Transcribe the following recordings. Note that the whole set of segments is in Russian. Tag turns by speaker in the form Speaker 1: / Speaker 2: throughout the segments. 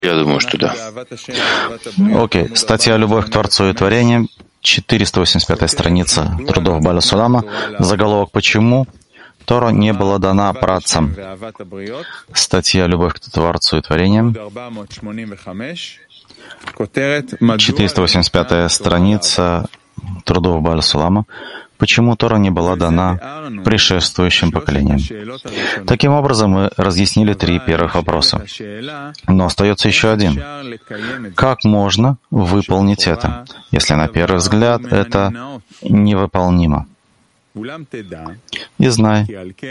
Speaker 1: Я думаю, что да.
Speaker 2: Окей. Статья «Любовь к Творцу и творениям», 485 страница трудов Бааля Сулама. Заголовок «Почему Тора не была дана праотцам». Статья «Любовь к Творцу и творениям», 485 страница трудов Бааля Сулама. Почему Тора не была дана предшествующим поколениям? Таким образом, мы разъяснили 3 первых вопроса. Но остается еще один. Как можно выполнить это, если на первый взгляд это невыполнимо? И знай,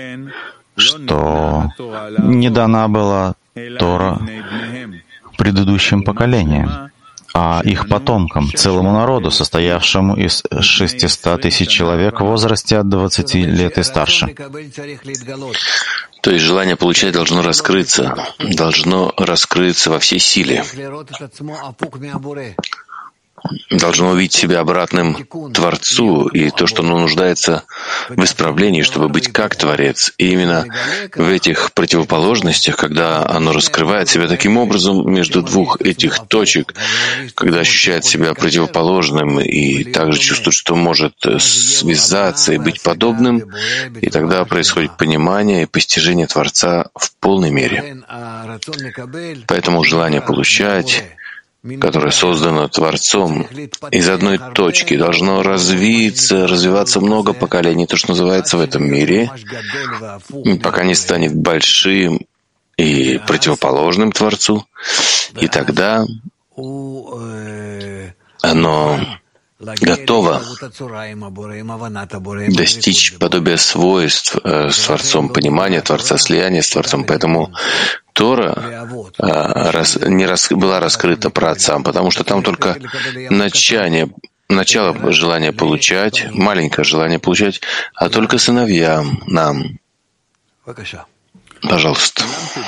Speaker 2: что не дана была Тора предыдущим поколениям, а их потомкам, целому народу, состоявшему из 600 тысяч человек в возрасте от 20 лет и старше.
Speaker 1: То есть желание получать должно раскрыться во всей силе. Должно увидеть себя обратным Творцу и то, что оно нуждается в исправлении, чтобы быть как Творец. И именно в этих противоположностях, когда оно раскрывает себя таким образом между двух этих точек, когда ощущает себя противоположным и также чувствует, что может связаться и быть подобным, и тогда происходит понимание и постижение Творца в полной мере. Поэтому желание получать, которое создано Творцом, из одной точки должно развиваться много поколений, то, что называется в этом мире, пока не станет большим и противоположным Творцу, и тогда оно готово достичь подобия свойств с Творцом, понимания Творца, слияния с Творцом. Поэтому Тора была раскрыта праотцам, потому что там только начало желания получать, маленькое желание получать, а только сыновьям, нам. Пожалуйста.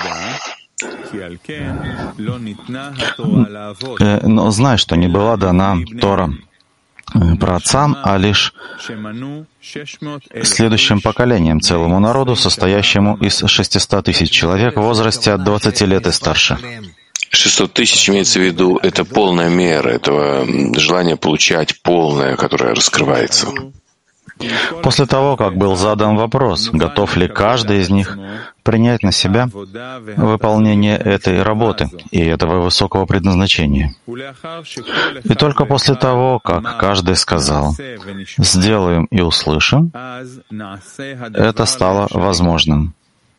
Speaker 2: Но знай, что не была дана Тора праотцам, а лишь следующим поколениям, целому народу, состоящему из 600 тысяч человек в возрасте от 20 лет и старше.
Speaker 1: 600 тысяч имеется в виду, это полная мера этого желания получать, полное, которое раскрывается.
Speaker 2: После того, как был задан вопрос, готов ли каждый из них принять на себя выполнение этой работы и этого высокого предназначения. И только после того, как каждый сказал «сделаем и услышим», это стало возможным.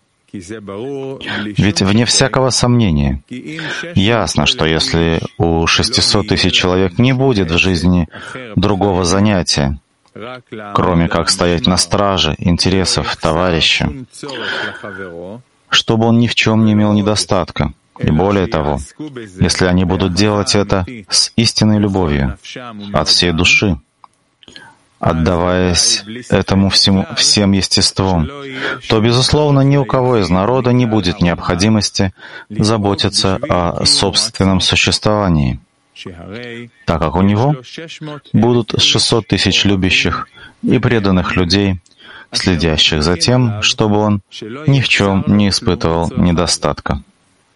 Speaker 2: Ведь вне всякого сомнения, ясно, что если у 600 тысяч человек не будет в жизни другого занятия, кроме как стоять на страже интересов товарища, чтобы он ни в чем не имел недостатка. И более того, если они будут делать это с истинной любовью, от всей души, отдаваясь этому всем естеством, то, безусловно, ни у кого из народа не будет необходимости заботиться о собственном существовании, так как у него будут 600 тысяч любящих и преданных людей, следящих за тем, чтобы он ни в чем не испытывал недостатка.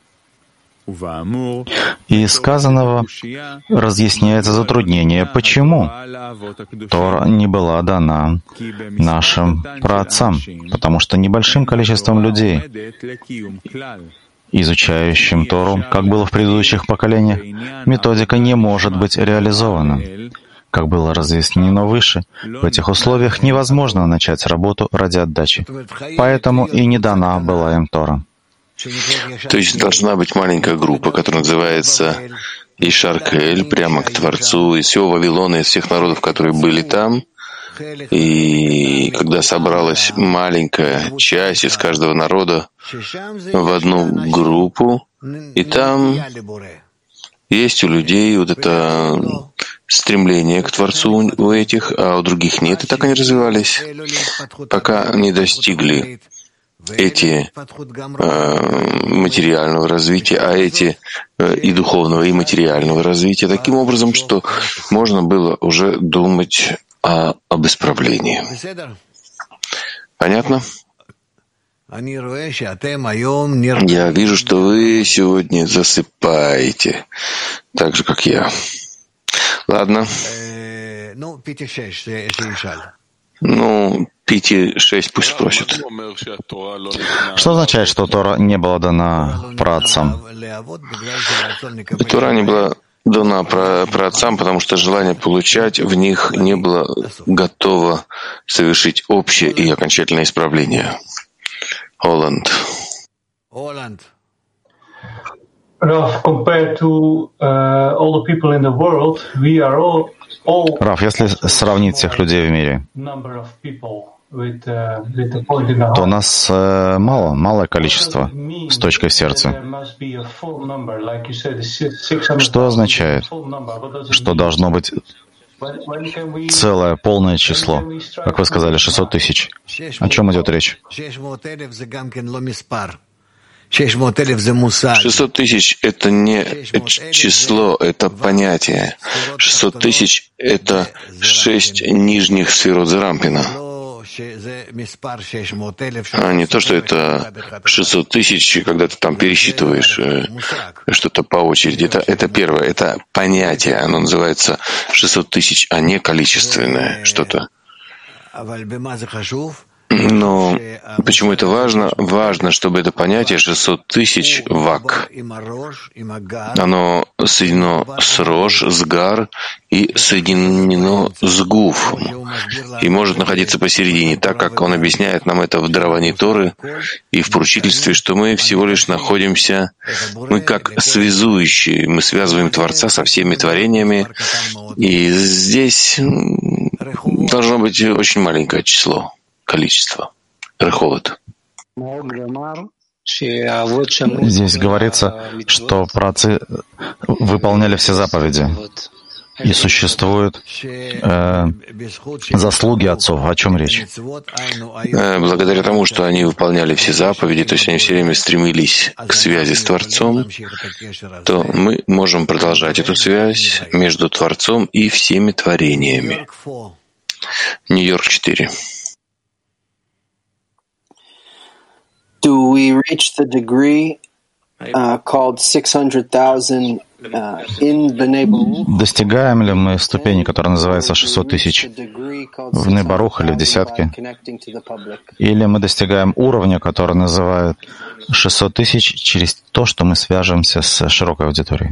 Speaker 2: И из сказанного разъясняется затруднение, почему Тора не была дана нашим праотцам, потому что небольшим количеством людей, изучающим Тору, как было в предыдущих поколениях, методика не может быть реализована. Как было разъяснено выше, в этих условиях невозможно начать работу ради отдачи. Поэтому и не дана была им Тора.
Speaker 1: То есть должна быть маленькая группа, которая называется Ишар-Каэль, прямо к Творцу, из всего Вавилона, из всех народов, которые были там. И когда собралась маленькая часть из каждого народа в одну группу, и там есть у людей вот это стремление к Творцу у этих, а у других нет. И так они развивались, пока не достигли эти материального развития, а эти и духовного, и материального развития, таким образом, что можно было уже думать об исправлении. Понятно? Я вижу, что вы сегодня засыпаете, так же, как я. Ладно. Пяти 6 пусть спросят.
Speaker 2: Что означает, что Тора не была дана праотцам?
Speaker 1: Тора не была дана праотцам, потому что желание получать в них не было готово совершить общее и окончательное исправление. Оланд.
Speaker 2: Раф, если сравнить всех людей в мире, то нас малое количество с точкой в сердце. Что означает, что должно быть целое, полное число? Как вы сказали, 600 тысяч. О чем идет речь?
Speaker 1: 600 тысяч — это не число, это понятие. 600 тысяч — это 6 нижних сферот Зарампина. А не то, что это 600 тысяч, когда ты там пересчитываешь что-то по очереди. Это первое, это понятие. Оно называется 600 тысяч, а не количественное что-то. Но почему это важно? Важно, чтобы это понятие 600 тысяч вак, оно соединено с Рош, с Гар и соединено с Гуф, и может находиться посередине, так как он объясняет нам это в даровании Торы и в поручительстве, что мы всего лишь находимся, мы как связующие, мы связываем Творца со всеми творениями, и здесь должно быть очень маленькое число. Количество. Реховод.
Speaker 2: Здесь говорится, что праотцы выполняли все заповеди. И существуют заслуги отцов. О чем речь?
Speaker 1: Благодаря тому, что они выполняли все заповеди, то есть они все время стремились к связи с Творцом, то мы можем продолжать эту связь между Творцом и всеми творениями. Нью-Йорк 4.
Speaker 3: Do we reach the degree called 600,000 in the Neighborhood?
Speaker 2: Достигаем ли мы ступени, которая называется 600 тысяч в Нейбарух или в десятке? Или мы достигаем уровня, который называют 600 тысяч через то, что мы свяжемся с широкой аудиторией?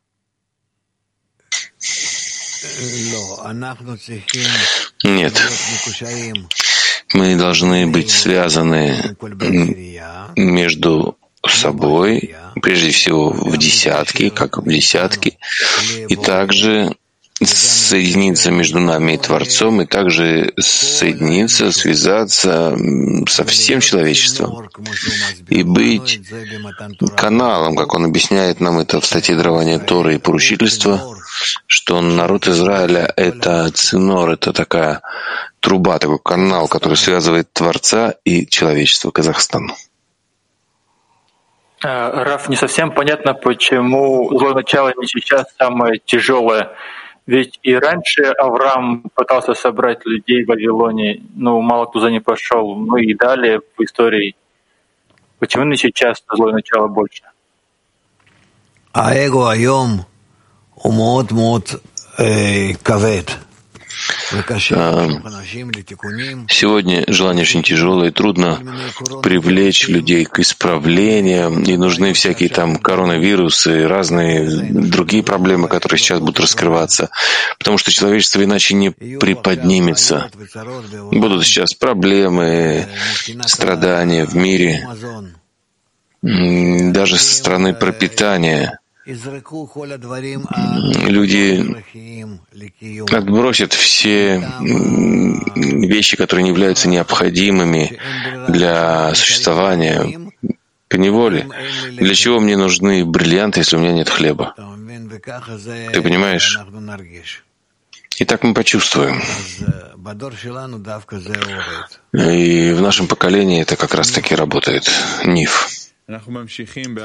Speaker 1: Нет. Мы должны быть связаны между собой, прежде всего в десятке, как в десятке, и также соединиться между нами и Творцом, и также соединиться, связаться со всем человечеством и быть каналом, как он объясняет нам это в статье дарования Торы и поручительства, что народ Израиля — это цинор, это такая труба, такой канал, который связывает Творца и человечество, Казахстан.
Speaker 4: Раф, не совсем понятно, почему злое начало не сейчас самое тяжелое. Ведь и раньше Авраам пытался собрать людей в Вавилоне, но мало кто за ним пошел. Ну и далее в истории. Почему не сейчас злое начало больше?
Speaker 1: Сегодня желание очень тяжелое, и трудно привлечь людей к исправлениям, и нужны всякие там коронавирусы, разные другие проблемы, которые сейчас будут раскрываться, потому что человечество иначе не приподнимется. Будут сейчас проблемы, страдания в мире, даже со стороны пропитания. Люди отбросят все вещи, которые не являются необходимыми для существования по неволе. Для чего мне нужны бриллианты, если у меня нет хлеба? Ты понимаешь? И так мы почувствуем. И в нашем поколении это как раз-таки работает. Ниф.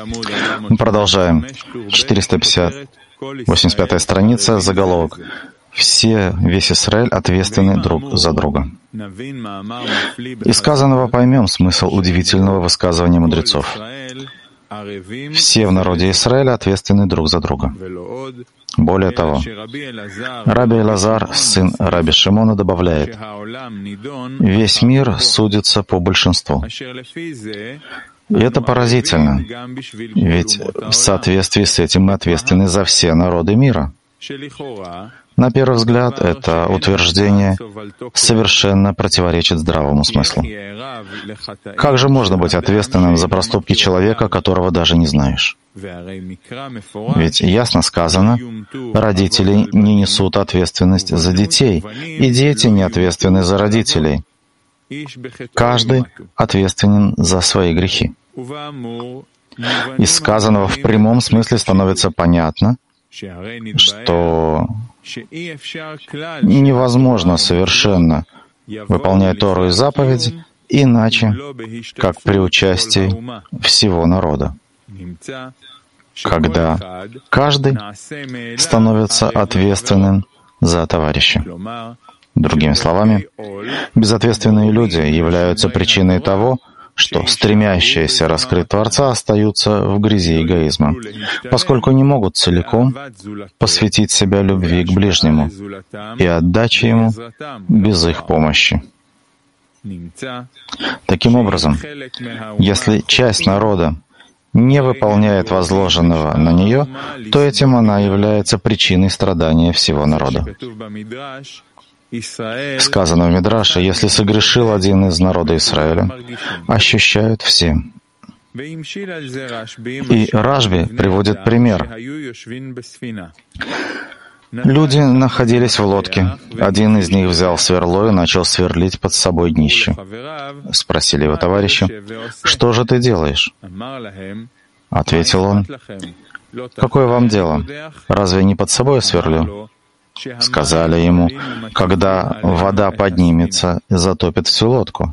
Speaker 2: Мы продолжаем. 485 страница, заголовок. весь Израиль ответственны друг за друга. Из сказанного поймем смысл удивительного высказывания мудрецов. Все в народе Израиля ответственны друг за друга. Более того, Раби Элазар, сын Раби Шимона, добавляет: весь мир судится по большинству. И это поразительно, ведь в соответствии с этим мы ответственны за все народы мира. На первый взгляд, это утверждение совершенно противоречит здравому смыслу. Как же можно быть ответственным за проступки человека, которого даже не знаешь? Ведь ясно сказано, родители не несут ответственность за детей, и дети не ответственны за родителей. Каждый ответственен за свои грехи. Из сказанного в прямом смысле становится понятно, что невозможно совершенно выполнять Тору и заповеди иначе, как при участии всего народа, когда каждый становится ответственным за товарища. Другими словами, безответственные люди являются причиной того, что стремящиеся раскрыть Творца остаются в грязи эгоизма, поскольку не могут целиком посвятить себя любви к ближнему и отдаче ему без их помощи. Таким образом, если часть народа не выполняет возложенного на нее, то этим она является причиной страдания всего народа. Сказано в Мидраше: если согрешил один из народа Израиля, ощущают все. И Рашби приводит пример. Люди находились в лодке. Один из них взял сверло и начал сверлить под собой днище. Спросили его товарищи: «Что же ты делаешь?» Ответил он: «Какое вам дело? Разве не под собой сверлю?» Сказали ему: «Когда вода поднимется и затопит всю лодку».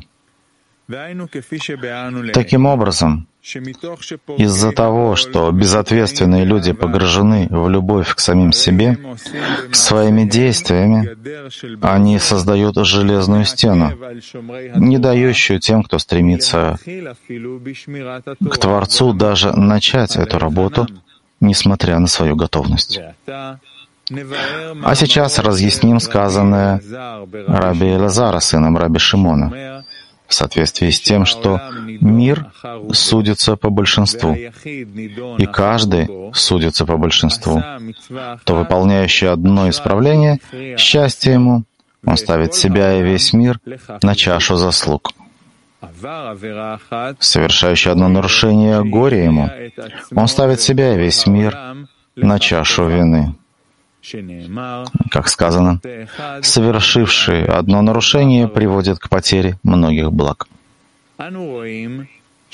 Speaker 2: Таким образом, из-за того, что безответственные люди погружены в любовь к самим себе, своими действиями они создают железную стену, не дающую тем, кто стремится к Творцу, даже начать эту работу, несмотря на свою готовность. А сейчас разъясним сказанное Раби Элазара, сыном Раби Шимона, в соответствии с тем, что мир судится по большинству, и каждый судится по большинству, то выполняющий одно исправление, счастье ему, он ставит себя и весь мир на чашу заслуг. Совершающий одно нарушение, горе ему, он ставит себя и весь мир на чашу вины. Как сказано, совершивший одно нарушение приводит к потере многих благ. Мы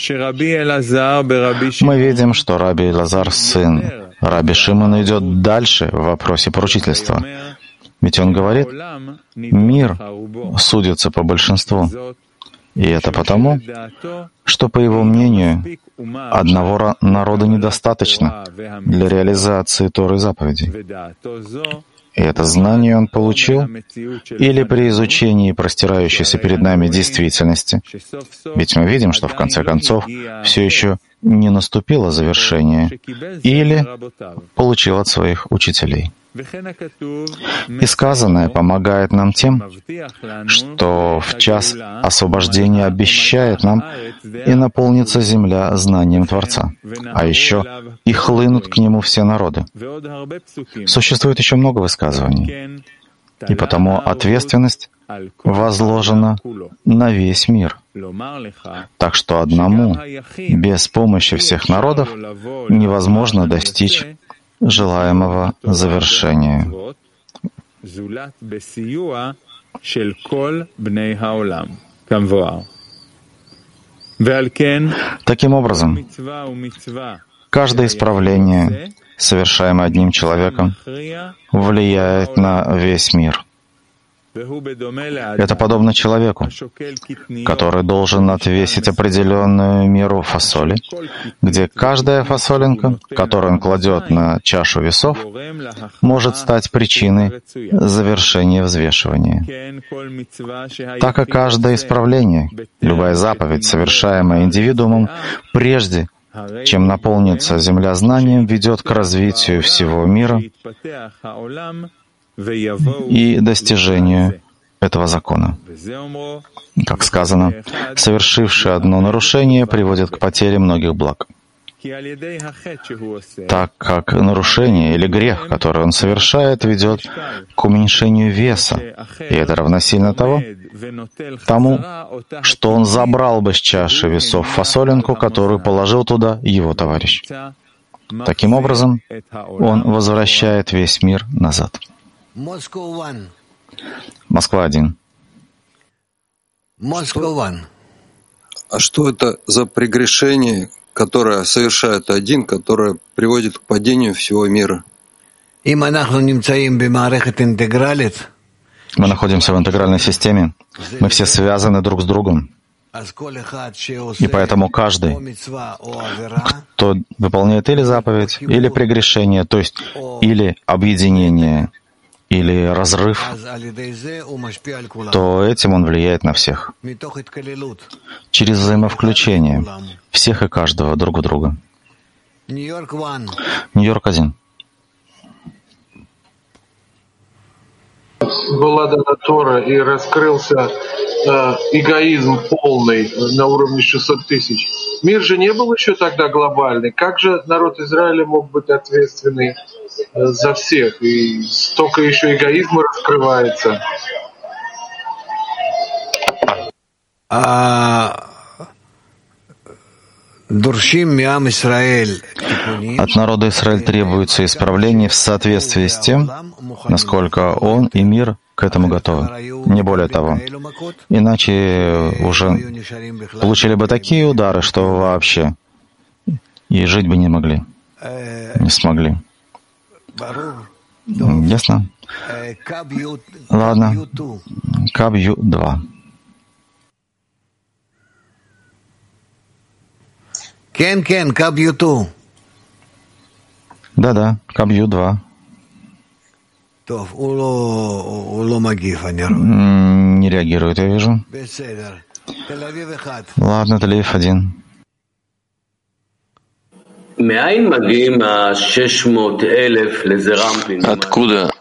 Speaker 2: видим, что Раби Элазар, сын Раби Шимона, идет дальше в вопросе поручительства. Ведь он говорит: мир судится по большинству. И это потому, что, по его мнению, одного народа недостаточно для реализации Торы и заповедей. И это знание он получил или при изучении простирающейся перед нами действительности. Ведь мы видим, что в конце концов все еще не наступило завершение, или получил от своих учителей. И сказанное помогает нам тем, что в час освобождения обещает нам и наполнится земля знанием Творца, а еще и хлынут к нему все народы. Существует еще много высказываний, и потому ответственность возложена на весь мир. Так что одному, без помощи всех народов, невозможно достичь желаемого завершения. Таким образом, каждое исправление, совершаемое одним человеком, влияет на весь мир. Каждое исправление, совершаемое одним человеком, влияет на весь мир. Это подобно человеку, который должен отвесить определенную меру фасоли, где каждая фасолинка, которую он кладет на чашу весов, может стать причиной завершения взвешивания. Так и каждое исправление, любая заповедь, совершаемая индивидуумом, прежде чем наполнится земля знанием, ведет к развитию всего мира и достижению этого закона. Как сказано, совершивший одно нарушение приводит к потере многих благ. Так как нарушение или грех, который он совершает, ведет к уменьшению веса, и это равносильно тому, что он забрал бы с чаши весов фасолинку, которую положил туда его товарищ. Таким образом, он возвращает весь мир назад. Москва-1.
Speaker 5: А что это за прегрешение, которое совершает один, которое приводит к падению всего мира?
Speaker 2: Мы находимся в интегральной системе. Мы все связаны друг с другом. И поэтому каждый, кто выполняет или заповедь, или прегрешение, то есть или объединение, или разрыв, то этим он влияет на всех. Через взаимовключение всех и каждого друг в друга. Нью-Йорк 1.
Speaker 6: Была дана Тора и раскрылся эгоизм полный на уровне 600 тысяч. Мир же не был еще тогда глобальный. Как же народ Израиля мог быть ответственный за всех? И столько еще эгоизма раскрывается.
Speaker 2: От народа Израиль требуется исправление в соответствии с тем, насколько он и мир к этому готовы. Не более того. Иначе уже получили бы такие удары, что вообще и жить бы не могли. Не смогли. Ясно? Ладно. Кабью 2. Да-да, Кабью 2. Не реагирует, я вижу. Ладно, Тель-Авив 1.
Speaker 1: Откуда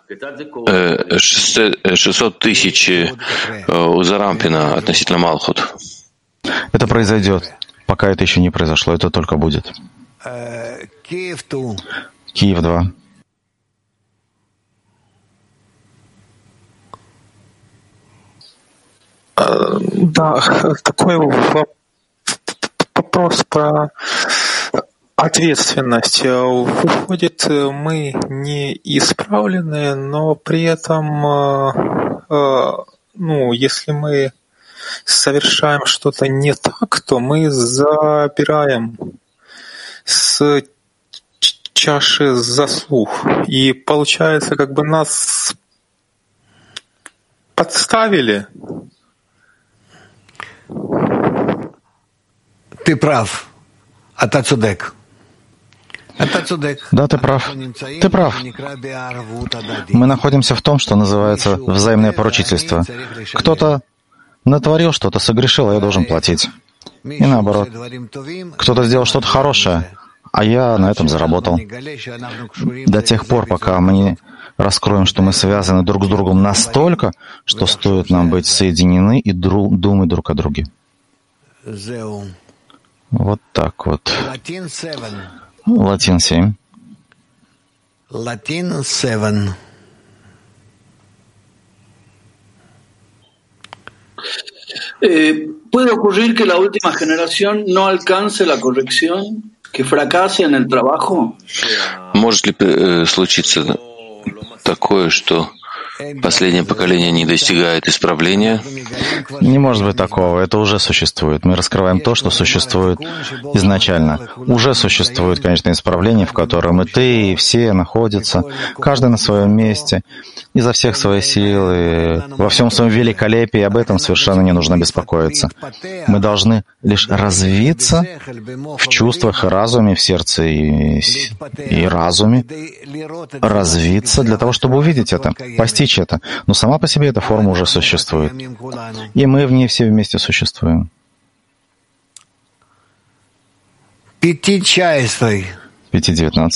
Speaker 1: 600 тысяч у Зарампина относительно Малхут?
Speaker 2: Это произойдет. Пока это еще не произошло, это только будет. Киев 2.
Speaker 7: Да, такой вопрос про ответственность. Выходит, мы не исправлены, но при этом, если мы совершаем что-то не так, то мы забираем с чаши заслуг. И получается, как бы нас подставили.
Speaker 8: Ты прав. Атацудек.
Speaker 2: Да, ты прав. Ты прав. Мы находимся в том, что называется взаимное поручительство. Кто-то натворил что-то, согрешил, а я должен платить. И наоборот. Кто-то сделал что-то хорошее, а я на этом заработал. До тех пор, пока мы не раскроем, что мы связаны друг с другом настолько, что стоит нам быть соединены и думать друг о друге. Вот так вот. Латин 7.
Speaker 8: Латин 7.
Speaker 9: ¿Puede ocurrir que la última generación no alcance la corrección, que fracase en el trabajo?
Speaker 1: Может ли случиться такое, что последнее поколение не достигает исправления?
Speaker 2: Не может быть такого. Это уже существует. Мы раскрываем то, что существует изначально. Уже существует, конечно, исправление, в котором и ты, и все находятся, каждый на своем месте, изо всех своих сил, и во всем своем великолепии. Об этом совершенно не нужно беспокоиться. Мы должны лишь развиться в чувствах и разуме, в сердце и разуме, развиться для того, чтобы увидеть это, постичь это. Но сама по себе эта форма уже существует. И мы в ней все вместе существуем. 5:19.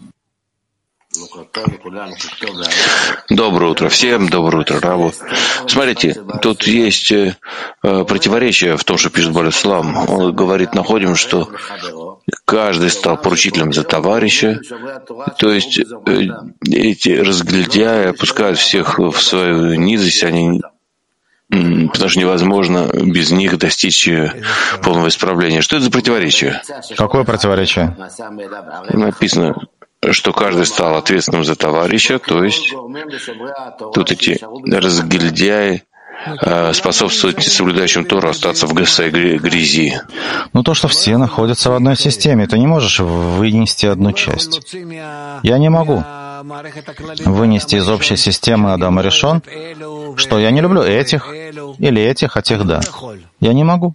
Speaker 1: Доброе утро всем, доброе утро, Раву. Смотрите, тут есть противоречие в том, что пишет Бааль Сулам. Он говорит, находим, что каждый стал поручителем за товарища, то есть эти разглядяи опускают всех в свою низость, они, потому что невозможно без них достичь полного исправления. Что это за противоречие?
Speaker 2: Какое противоречие?
Speaker 1: Написано, что каждый стал ответственным за товарища, то есть тут эти разгильдяи способствуют соблюдающим Тору остаться в своей грязи.
Speaker 2: Ну, то, что все находятся в одной системе, ты не можешь вынести одну часть. Я не могу вынести из общей системы Адам Аришон, что я не люблю этих или этих, а тех да. Я не могу.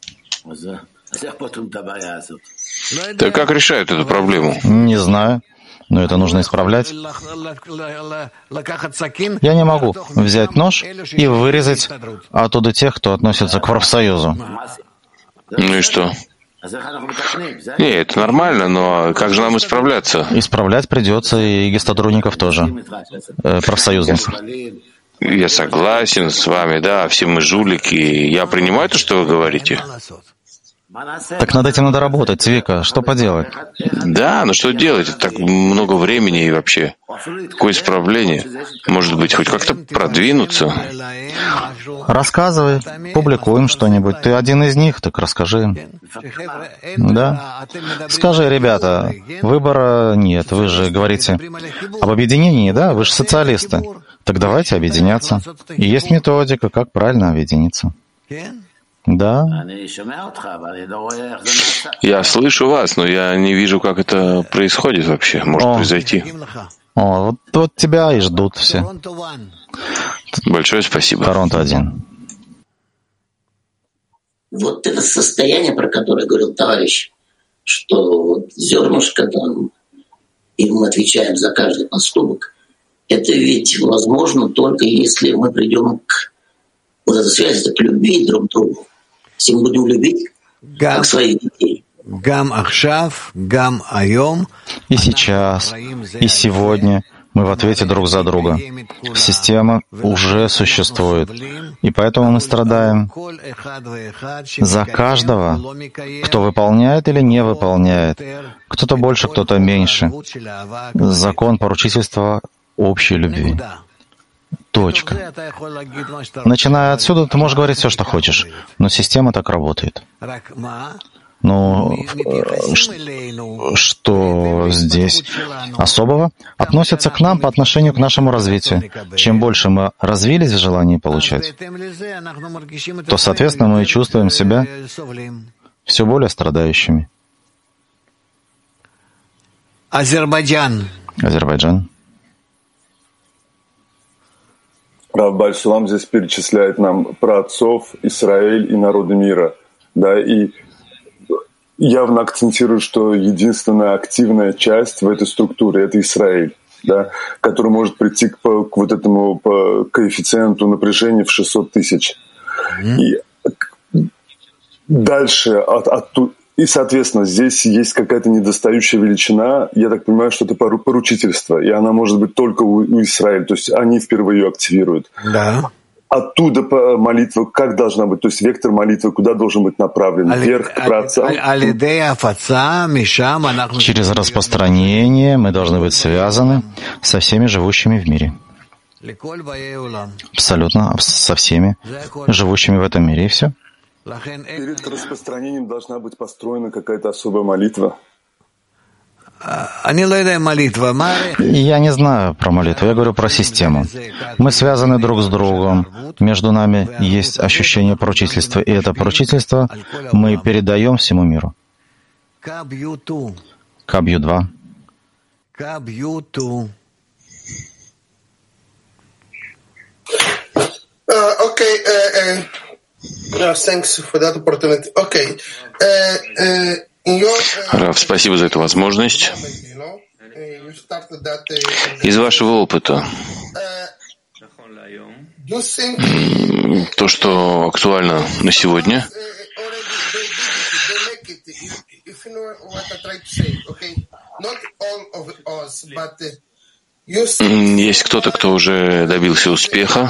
Speaker 1: Так как решают эту проблему?
Speaker 2: Не знаю, но это нужно исправлять. Я не могу взять нож и вырезать оттуда тех, кто относится к профсоюзу.
Speaker 1: Ну и что? Не, это нормально, но как же нам исправляться?
Speaker 2: Исправлять придется и гестатрудников тоже, профсоюзников.
Speaker 1: Я согласен с вами, да, все мы жулики. Я принимаю то, что вы говорите.
Speaker 2: Так над этим надо работать, Цвика. Что поделать?
Speaker 1: Да, но что делать? Так много времени и вообще. Какое исправление? Может быть, хоть как-то продвинуться?
Speaker 2: Рассказывай, публикуем что-нибудь. Ты один из них, так расскажи им. Да? Скажи, ребята, выбора нет. Вы же говорите об объединении, да? Вы же социалисты. Так давайте объединяться. И есть методика, как правильно объединиться. Да.
Speaker 1: Я слышу вас, но я не вижу, как это происходит вообще, может произойти.
Speaker 2: Вот тебя и ждут все.
Speaker 1: Большое спасибо.
Speaker 2: Торонто-1.
Speaker 10: Вот это состояние, про которое говорил товарищ, что вот зернышко там, и мы отвечаем за каждый поступок, это ведь возможно только если мы придем к вот этой связи, к любви друг к другу. Если мы будем любить как своих детей.
Speaker 2: И сейчас, и сегодня мы в ответе друг за друга. Система уже существует, и поэтому мы страдаем за каждого, кто выполняет или не выполняет. Кто-то больше, кто-то меньше. Закон поручительства общей любви. Точка. Начиная отсюда, ты можешь говорить все, что хочешь, но система так работает. Но что здесь особого относится к нам по отношению к нашему развитию? Чем больше мы развились в желании получать, то, соответственно, мы чувствуем себя все более страдающими. Азербайджан.
Speaker 11: Рав Бааль Сулам здесь перечисляет нам про отцов, Израиль и народы мира. Да, и явно акцентирует, что единственная активная часть в этой структуре — это Израиль, да, который может прийти к вот этому коэффициенту напряжения в 600 тысяч. И дальше оттуда. И, соответственно, здесь есть какая-то недостающая величина. Я так понимаю, что это поручительство. И она может быть только у Израиля. То есть они впервые ее активируют. Да. Оттуда молитва как должна быть? То есть вектор молитвы куда должен быть направлен? Вверх, к праотцам?
Speaker 2: Через распространение мы должны быть связаны со всеми живущими в мире. Абсолютно, со всеми живущими в этом мире. И все.
Speaker 11: Перед распространением должна быть построена какая-то особая молитва.
Speaker 2: Я не знаю про молитву, я говорю про систему. Мы связаны друг с другом, между нами есть ощущение поручительства, и это поручительство мы передаем всему миру. Кабью-2.
Speaker 12: Thanks for that opportunity. Okay.
Speaker 1: Рав, спасибо за эту возможность. Из вашего опыта, то, что актуально на сегодня, есть кто-то, кто уже добился успеха,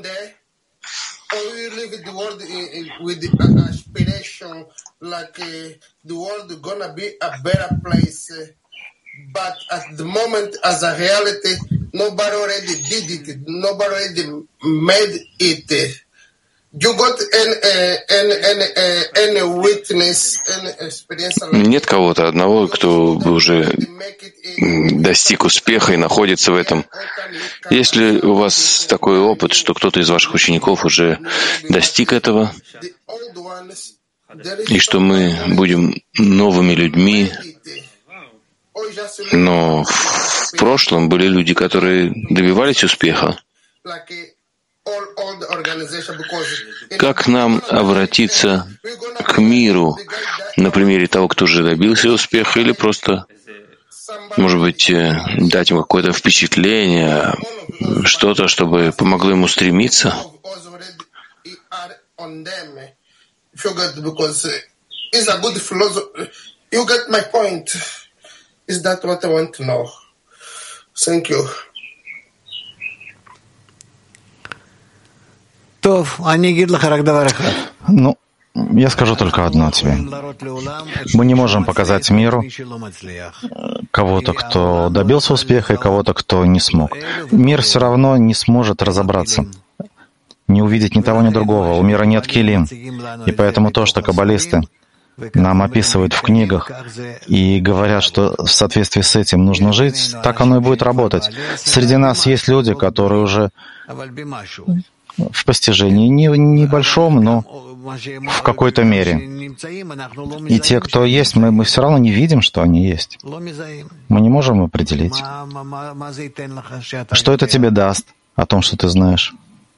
Speaker 12: like the world is gonna be a better place, but at the moment, as a reality, nobody already did it. Nobody already made it. You got any witness, any experience?
Speaker 1: Нет кого-то одного, кто бы уже достиг успеха и находится в этом. Есть ли у вас такой опыт, что кто-то из ваших учеников уже достиг этого? И что мы будем новыми людьми, но в прошлом были люди, которые добивались успеха. Как нам обратиться к миру на примере того, кто уже добился успеха, или просто, может быть, дать ему какое-то впечатление, что-то, чтобы помогло ему стремиться?
Speaker 12: Because it's a good philosophy. You get my point. Is that what I want to know? Thank you.
Speaker 2: Ну, я скажу только одно тебе. Мы не можем показать миру кого-то, кто добился успеха, и кого-то, кто не смог. Мир все равно не сможет разобраться, не увидеть ни того, ни другого. У мира нет килим. И поэтому то, что каббалисты нам описывают в книгах и говорят, что в соответствии с этим нужно жить, так оно и будет работать. Среди нас есть люди, которые уже в постижении небольшом, но в какой-то мере. И те, кто есть, мы все равно не видим, что они есть. Мы не можем определить. Что это тебе даст о том, что ты знаешь?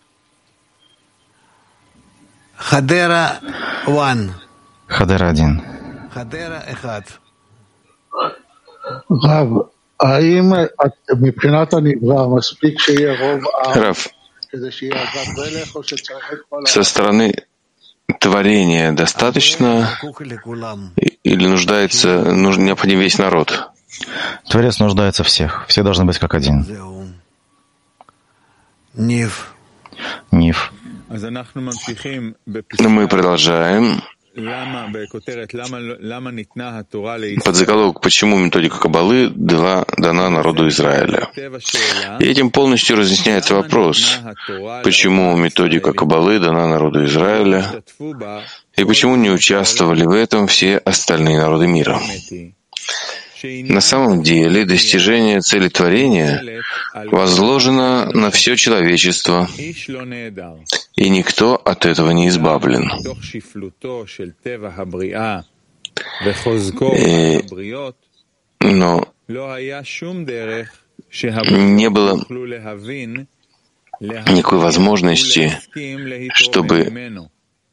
Speaker 8: Хадера 1.
Speaker 2: Хадера 1.
Speaker 1: Рав, со стороны творения достаточно или необходим весь народ?
Speaker 2: Творец нуждается всех. Все должны быть как один. Нив.
Speaker 1: Мы продолжаем. Под заголовок «Почему методика Каббалы дана народу Израиля?». И этим полностью разъясняется вопрос, почему методика Каббалы дана народу Израиля и почему не участвовали в этом все остальные народы мира. На самом деле достижение цели творения возложено на все человечество, и никто от этого не избавлен. Но не было никакой возможности, чтобы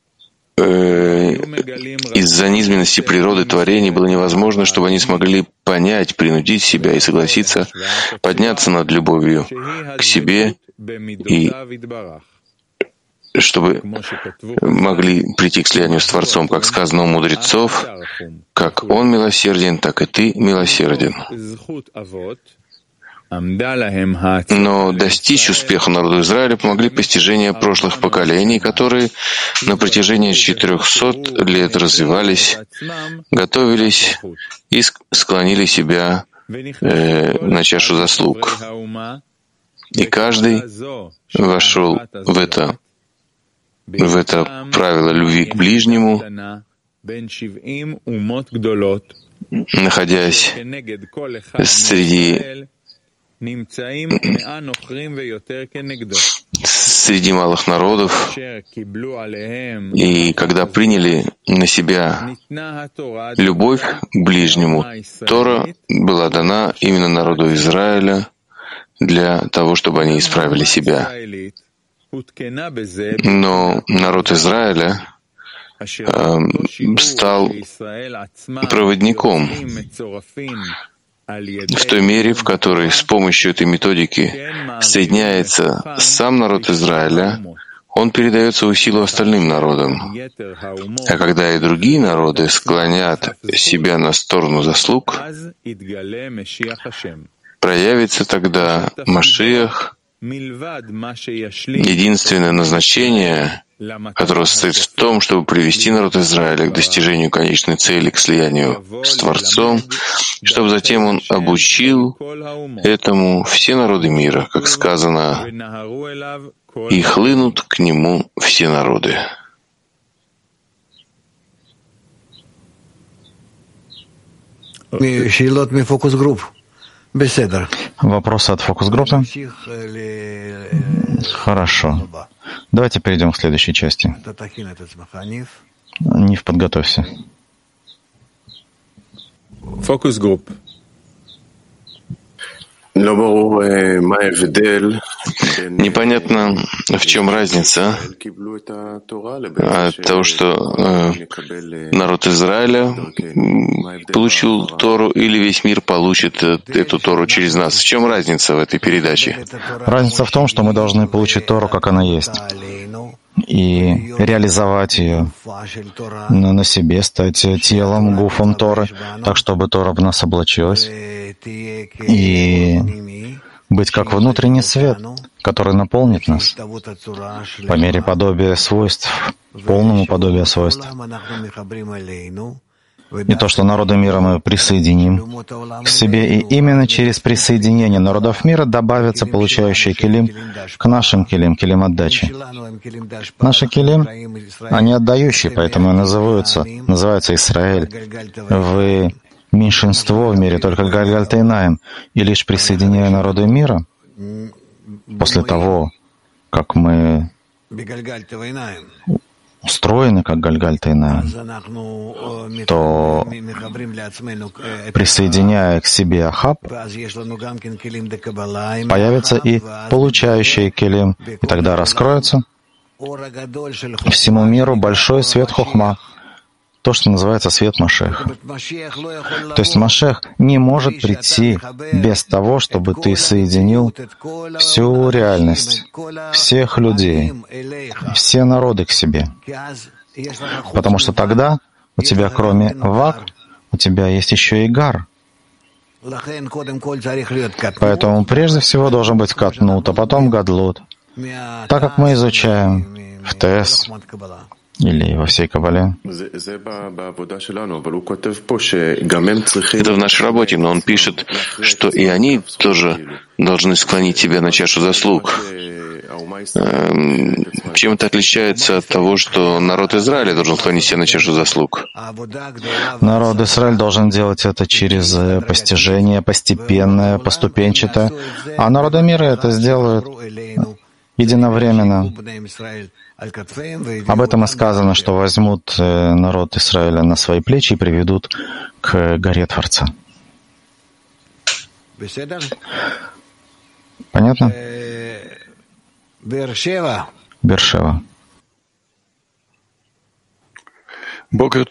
Speaker 1: из-за низменности природы творения было невозможно, чтобы они смогли понять, принудить себя и согласиться подняться над любовью к себе и чтобы могли прийти к слиянию с Творцом, как сказано у мудрецов, как Он милосерден, так и ты милосерден. Но достичь успеха народу Израиля помогли постижения прошлых поколений, которые на протяжении 400 лет развивались, готовились и склонили себя на чашу заслуг. И каждый вошел в это правило любви к ближнему, находясь среди малых народов, и когда приняли на себя любовь к ближнему, Тора была дана именно народу Израиля для того, чтобы они исправили себя. Но народ Израиля стал проводником в той мере, в которой с помощью этой методики соединяется сам народ Израиля, он передает свою силу остальным народам. А когда и другие народы склонят себя на сторону заслуг, проявится тогда Машиах, единственное назначение, которое состоит в том, чтобы привести народ Израиля к достижению конечной цели, к слиянию с Творцом, чтобы затем он обучил этому все народы мира, как сказано, и хлынут к нему все народы.
Speaker 2: Вопросы от фокус-группы? Хорошо. Давайте перейдем к следующей части. Нив, подготовься.
Speaker 13: Фокус-группа.
Speaker 1: Непонятно, в чем разница от того, что народ Израиля получил Тору, или весь мир получит эту Тору через нас. В чем разница в этой передаче?
Speaker 2: Разница в том, что мы должны получить Тору, как она есть, и реализовать ее на себе, стать телом, гуфом Торы, так, чтобы Тора в нас облачилась, и быть как внутренний свет, который наполнит нас по мере подобия свойств, полному подобию свойств. И то, что народы мира мы присоединим к себе, и именно через присоединение народов мира добавятся получающие келим к нашим келим, келим отдачи. Наши келим, они отдающие, поэтому и называются Израиль. Вы меньшинство в мире, только Гальгаль Тейнаим, и лишь присоединяя народы мира, после того, как мы устроены как Гальгаль Тейнаим, то, присоединяя к себе Ахаб, появятся и получающие келим, и тогда раскроется всему миру большой свет Хохма, то, что называется свет Машеха. То есть Машех не может прийти без того, чтобы ты соединил всю реальность, всех людей, все народы к себе. Потому что тогда у тебя, кроме Вак, у тебя есть еще и Гар. Поэтому прежде всего должен быть Катнут, а потом Гадлут. Так как мы изучаем в ТС, или во всей Кабале.
Speaker 1: Это в нашей работе, но он пишет, что и они тоже должны склонить себя на чашу заслуг. Чем это отличается от того, что народ Израиля должен склонить себя на чашу заслуг?
Speaker 2: Народ Израиля должен делать это через постижение, постепенное, поступенчатое, а народы мира это сделают единовременно. Об этом и сказано, что возьмут народ Израиля на свои плечи и приведут к горе Творца. Понятно? Бершева.
Speaker 1: Доброе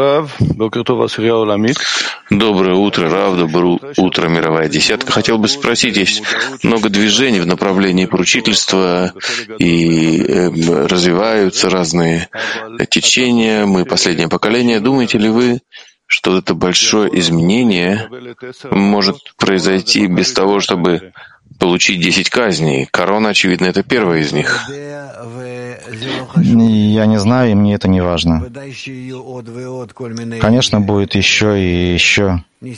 Speaker 1: утро, Рав, доброе утро, мировая десятка. Хотел бы спросить, есть много движений в направлении поручительства, и развиваются разные течения, мы последнее поколение. Думаете ли вы, что это большое изменение может произойти без того, чтобы получить 10 казней? Корона, очевидно, это первая из них.
Speaker 2: Я не знаю, и мне это не важно. Конечно, будет еще и еще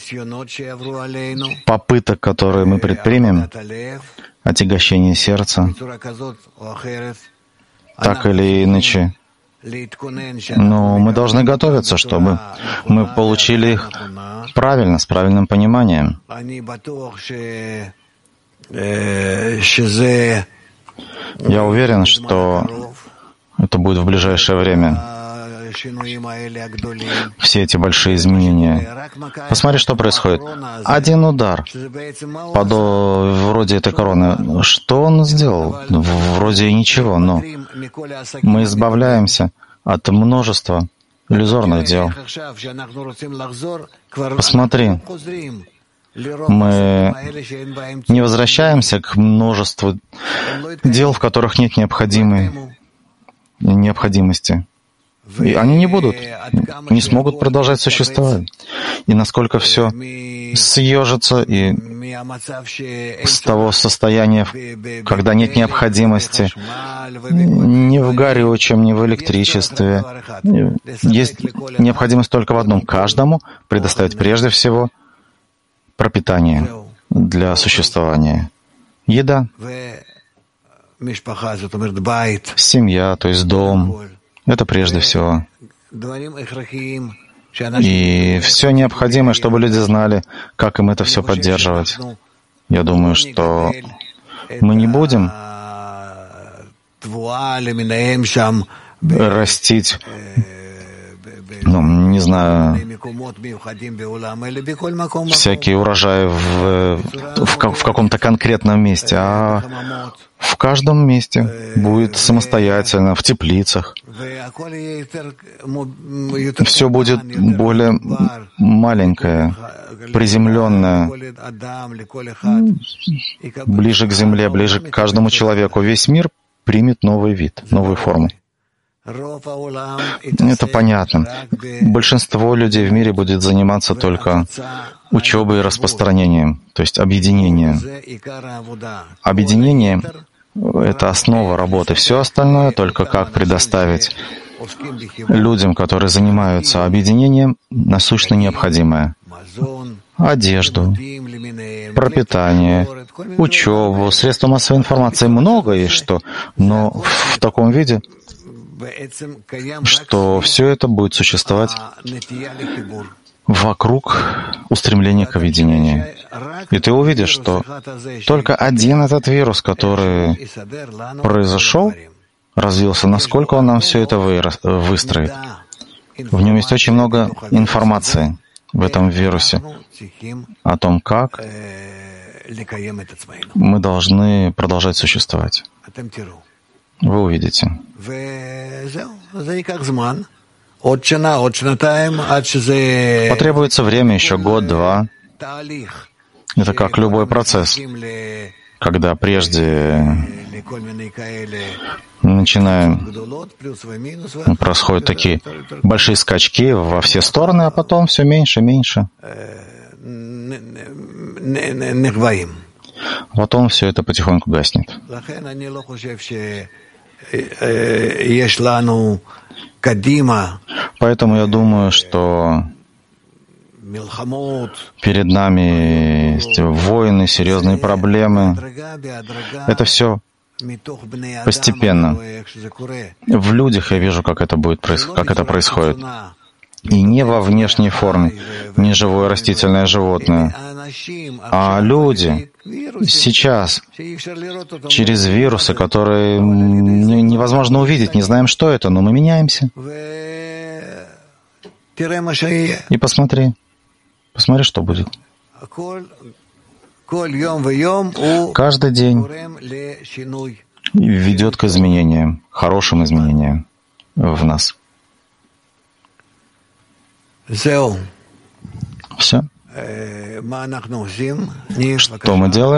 Speaker 2: попыток, которые мы предпримем, отягощение сердца, так или иначе. Но мы должны готовиться, чтобы мы получили их правильно, с правильным пониманием. Я уверен, что это будет в ближайшее время. Все эти большие изменения. Посмотри, что происходит. Один удар, вроде этой короны. Что он сделал? Вроде ничего, но мы избавляемся от множества иллюзорных дел. Посмотри, мы не возвращаемся к множеству дел, в которых нет необходимости. И они не смогут продолжать существовать. И насколько все съежится и с того состояния, когда нет необходимости ни в горючем, ни в электричестве. Есть необходимость только в одном: каждому предоставить прежде всего пропитание для существования. Еда, семья, то есть дом. Это прежде всего. И все необходимое, чтобы люди знали, как им это все поддерживать. Я думаю, что мы не будем растить, не знаю, всякие урожаи в каком-то конкретном месте, а в каждом месте будет самостоятельно, в теплицах. Все будет более маленькое, приземленное, ближе к земле, ближе к каждому человеку. Весь мир примет новый вид, новую форму. Это понятно. Большинство людей в мире будет заниматься только учебой и распространением, то есть объединением. Объединение — это основа работы. Все остальное только как предоставить людям, которые занимаются объединением, насущно необходимое. Одежду, пропитание, учебу, средства массовой информации. Много есть что, но в таком виде, что все это будет существовать вокруг устремления к объединению. И ты увидишь, что только один этот вирус, который произошел, развился, насколько он нам все это выстроит. В нем есть очень много информации в этом вирусе о том, как мы должны продолжать существовать. Вы увидите. Потребуется время, еще год-два. Это как любой процесс, когда прежде происходят такие большие скачки во все стороны, а потом все меньше и меньше. Потом все это потихоньку гаснет. Поэтому я думаю, что перед нами есть войны, серьезные проблемы. Это все постепенно. В людях я вижу, как это происходит. И не во внешней форме, не живое растительное животное, а люди сейчас через вирусы, которые невозможно увидеть, не знаем, что это, но мы меняемся. И посмотри, что будет. Каждый день ведет к изменениям, хорошим изменениям в нас. Все. Что мы делаем?